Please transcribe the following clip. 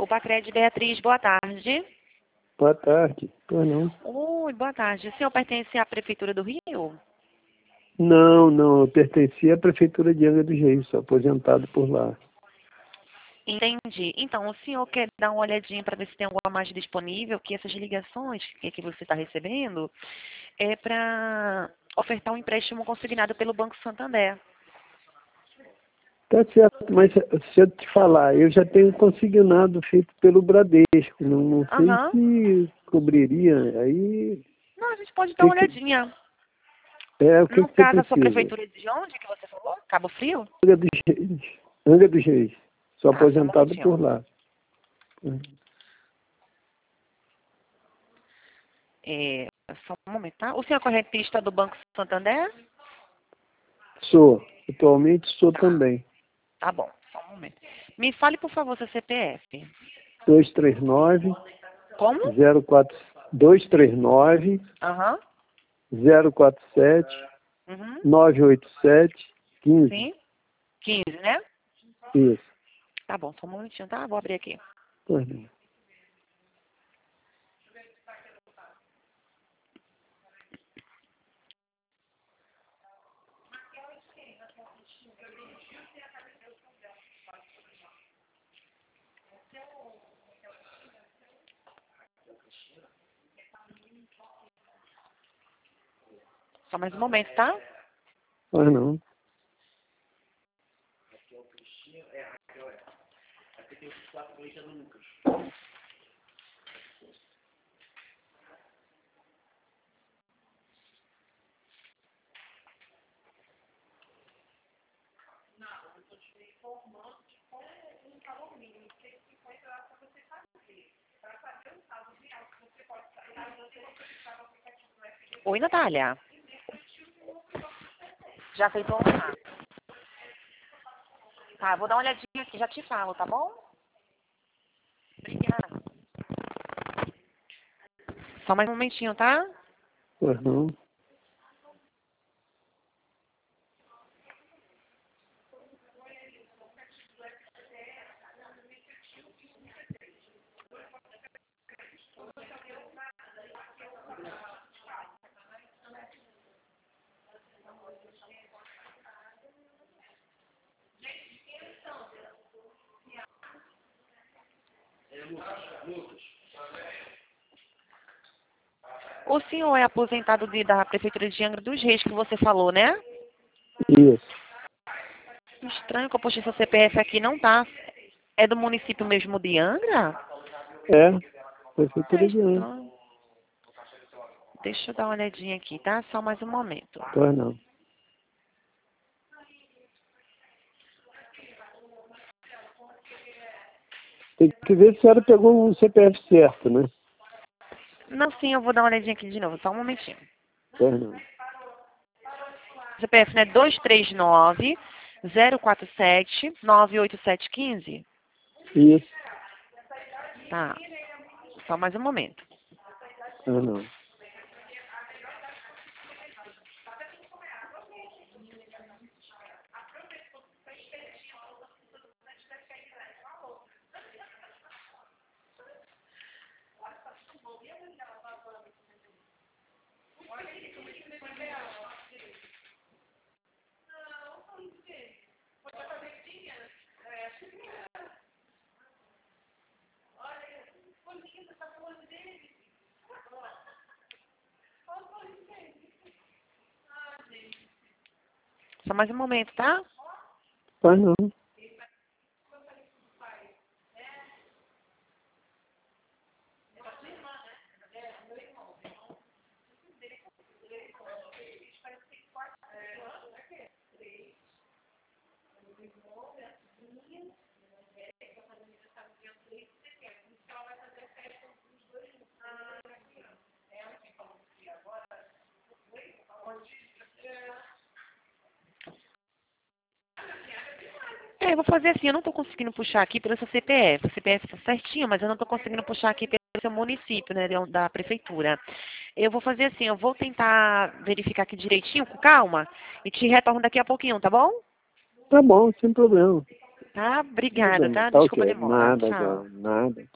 Pacred Beatriz, boa tarde. Boa tarde. Pois não? Oi, boa tarde. O senhor pertence à Prefeitura do Rio? Não. Eu pertencia à Prefeitura de Angra dos Reis, sou aposentado por lá. Entendi. Então, o senhor quer dar uma olhadinha para ver se tem alguma mais disponível, que essas ligações que você está recebendo é para ofertar um empréstimo consignado pelo Banco Santander. Tá certo, mas se eu te falar, eu já tenho consignado feito pelo Bradesco. Não sei Aham. se cobriria. Aí, Não, a gente pode dar uma olhadinha. o que No que você caso, a sua precisa? prefeitura é de onde que você falou? Cabo Frio? Angra dos Reis. Angra dos Reis. Sou Tá, só um aposentado momentinho. por lá. Só um momento, tá? O senhor é correntista do Banco Santander? Sou. Atualmente sou Tá, também. tá bom. Só um momento. Me fale, por favor, seu CPF. 239 Como? 04 239 Aham. 047 Uhum. 987 15. Sim. 15, né? Isso. Tá bom, só um momentinho, tá? Vou abrir aqui. Pois não. Só mais um momento, tá? Pois não. Oi, Natália. Já aceitou? Tá, vou dar uma olhadinha aqui, já te falo, tá bom? Obrigada. Só mais um momentinho, tá? Pois não. O senhor é aposentado da Prefeitura de Angra dos Reis, que você falou, né? Isso. Estranho que eu postei seu CPF aqui, não tá. É do município mesmo de Angra? Prefeitura de Angra. Estranho. Deixa eu dar uma olhadinha aqui, tá? Só mais um momento. Pois não. Tem que ver se a senhora pegou o CPF certo, né? Não, sim, eu vou dar uma olhadinha aqui de novo, só um momentinho. Pois não. CPF, né? 239-047-98715. Isso. Tá. Só mais um momento. Pois não. Só mais um momento, tá? Pois não. Eu vou fazer assim, eu não tô conseguindo puxar aqui pelo seu CPF. O CPF tá certinho, mas eu não tô conseguindo puxar aqui pelo seu município, né, da prefeitura. Eu vou fazer assim, eu vou tentar verificar aqui direitinho, com calma, e te retorno daqui a pouquinho, tá bom? Tá bom, sem problema. Tá? Obrigada, tá? Tá Desculpa a ok. demora. Nada, Tchau. João. Nada.